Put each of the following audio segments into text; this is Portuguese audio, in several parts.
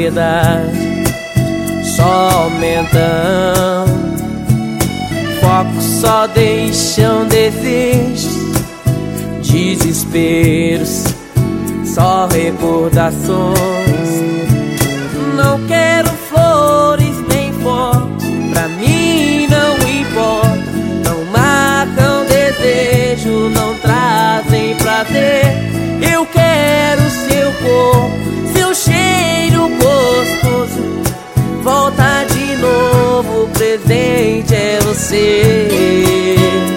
verdade só aumentam. Focos só deixam desejos, desesperos, só recordações. Não quero flores nem fotos, pra mim não importa. Não marcam desejo, não trazem prazer. Eu quero seu corpo, seu cheiro gostoso. Volta de novo, o presente é você.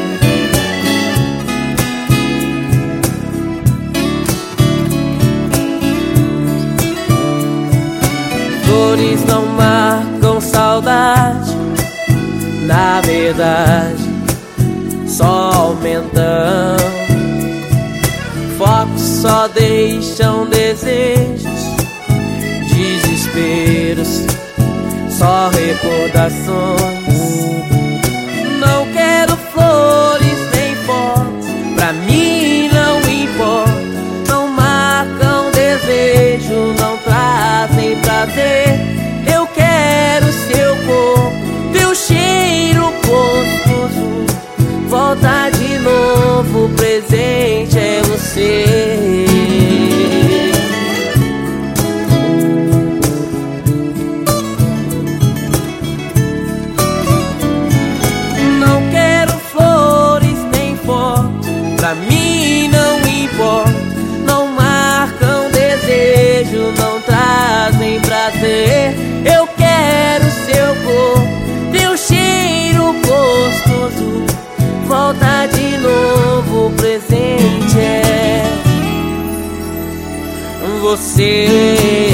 Flores não marcam saudade, na verdade só aumentam. Focos só deixam desejos, desesperos, só recordações. Não quero flores nem fotos, pra mim não importa. Não marcam desejo, não trazem prazer. Eu quero seu corpo, teu cheiro gostoso. Volta de novo, o presente é você. Pra mim não importa, não marcam desejo, não trazem prazer. Eu quero seu corpo, teu cheiro gostoso. Volta de novo, o presente é você.